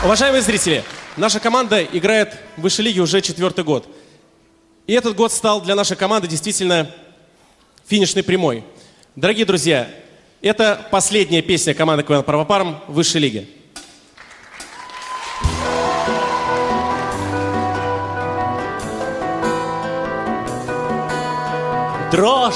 Уважаемые зрители, наша команда играет в высшей лиге уже 4-й год. И этот год стал для нашей команды действительно финишной прямой. Дорогие друзья, это последняя песня команды КВН «Парвопарм» в высшей лиге. Дрожь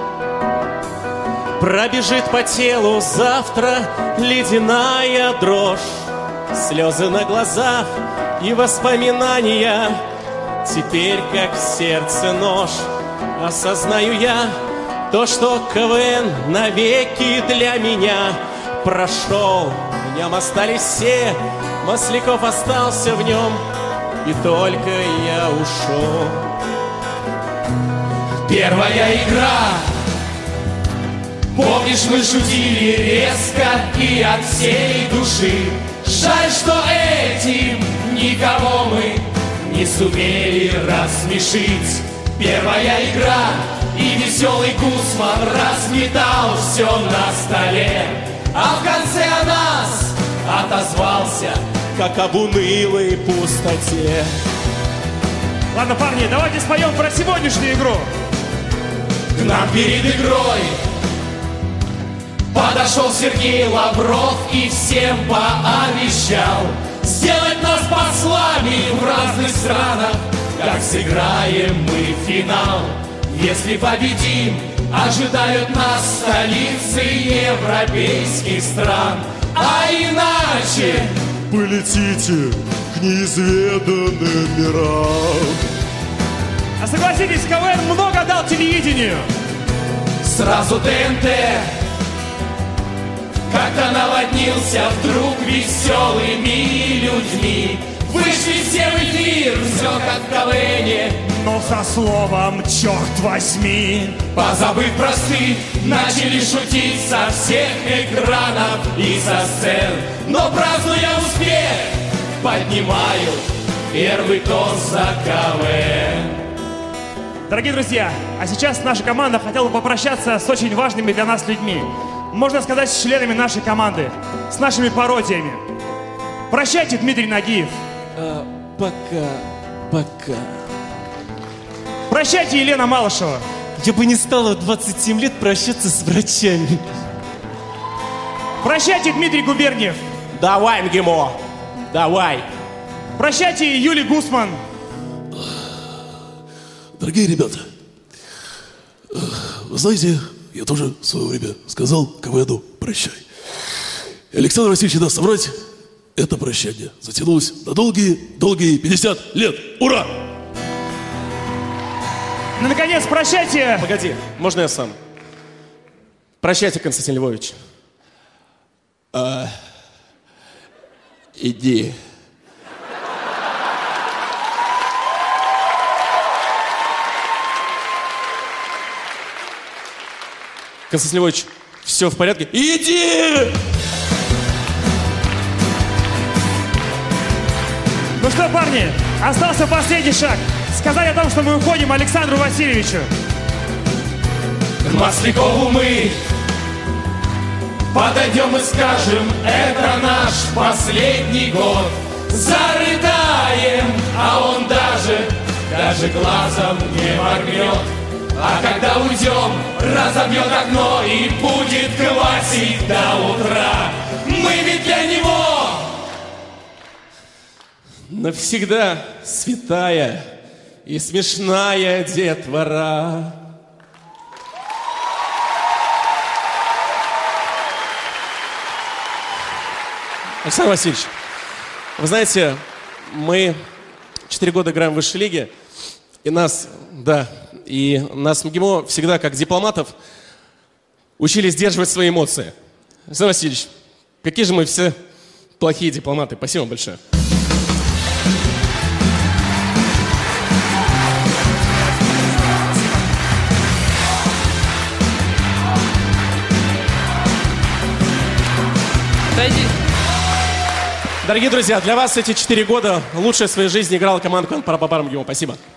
пробежит по телу завтра, ледяная дрожь, слезы на глазах и воспоминания. Теперь, как в сердце нож, осознаю я то, что КВН навеки для меня прошел. В нем остались все, Масляков остался в нем, и только я ушел. Первая игра. Помнишь, мы шутили резко и от всей души. Жаль, что этим никого мы не сумели рассмешить. Первая игра, и веселый Гусман разметал все на столе. А в конце о нас отозвался, как об унылой пустоте. Ладно, парни, давайте споем про сегодняшнюю игру. К нам перед игрой подошел Сергей Лавров и всем пообещал сделать нас послами в разных странах, как сыграем мы финал. Если победим, ожидают нас столицы европейских стран. А иначе полетите к неизведанным мирам. А согласитесь, КВН много дал телевидению. Сразу ТНТ как-то наводнился вдруг веселыми людьми. Вышли все в эфир, все как в КВНе, но со словом «черт возьми». Позабыв про стыд, начали шутить со всех экранов и со сцен. Но празднуя успех, поднимаю первый тост за КВН. Дорогие друзья, а сейчас наша команда хотела бы попрощаться с очень важными для нас людьми. Можно сказать, с членами нашей команды, с нашими пародиями. Прощайте, Дмитрий Нагиев. Пока. Прощайте, Елена Малышева. Я бы не стала в 27 лет прощаться с врачами. Прощайте, Дмитрий Губерниев. Давай, МГИМО, давай. Прощайте, Юлий Гусман. Дорогие ребята, вы знаете, я тоже в свое время сказал КВНу «прощай». И Александр Васильевич даст соврать, это прощание затянулось на долгие 50 лет. Ура! Ну, наконец, прощайте. Погоди, можно я сам? Прощайте, Константин Львович. Иди. Константин Львович, все в порядке? Иди! Ну что, парни, остался последний шаг. Сказать о том, что мы уходим Александру Васильевичу. К Маслякову мы подойдем и скажем: это наш последний год. Зарыдаем, а он даже глазом не моргнет. А когда уйдем, разобьет окно и будет квасить до утра. Мы ведь для него навсегда святая и смешная детвора. Александр Васильевич, вы знаете, мы 4 года играем в высшей лиге, и нас в МГИМО всегда, как дипломатов, учили сдерживать свои эмоции. Александр Васильевич, какие же мы все плохие дипломаты. Спасибо большое. Дорогие друзья, для вас эти 4 года лучшее в своей жизни играла команда КВН «Парвопарм». Спасибо.